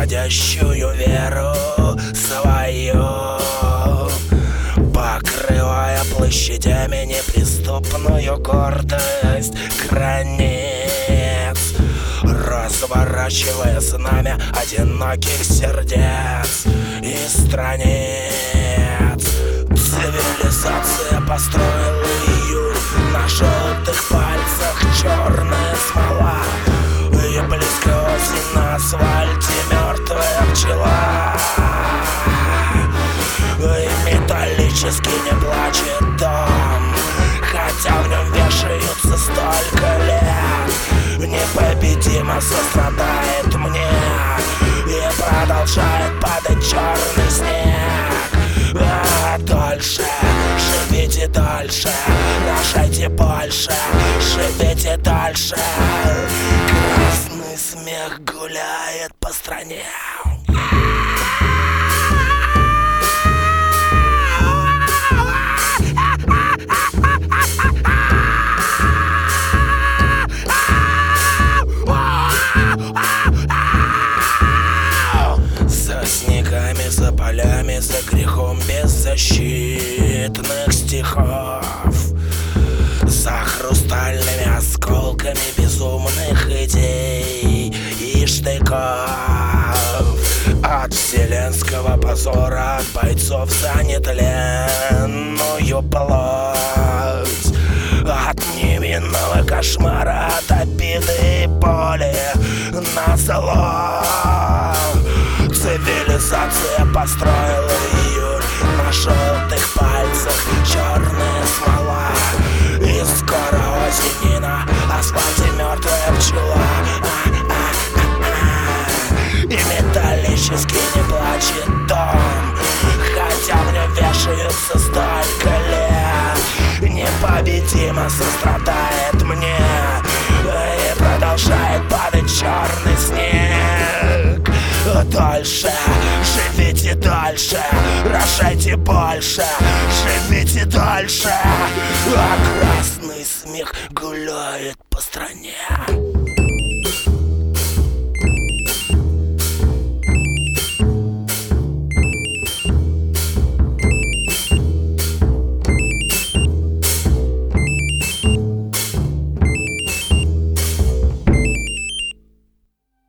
уходящую веру свою, покрывая площадями неприступную гордость границ, разворачивая знамя одиноких сердец и страниц. Цивилизация построила июль, на желтых пальцах черная смола, и близко осень, на асфальте мертвая пчела, и металлически не плачет дом, хотя в нем вешаются столько лет. Непобедимо сострадает мне и продолжает падать черный снег. А дальше, живите дальше, рожайте больше, живите дальше. Красный смех гуляет по стране. За полями, за грехом беззащитных стихов, за хрустальными осколками безумных идей и штыков, от вселенского позора, от бойцов за нетленную плоть, от невинного кошмара, от обиды и боли назло. Цивилизация построила июль, на желтых пальцах черная смола, и скоро осень, и на асфальте мертвая пчела. И металлически не плачет дом, хотя в нем вешаются столько лет. Непобедимо сострадает мне и продолжает падать черный снег. Дальше, живите дальше, рожайте больше, живите дальше. А красный смех гуляет по стране.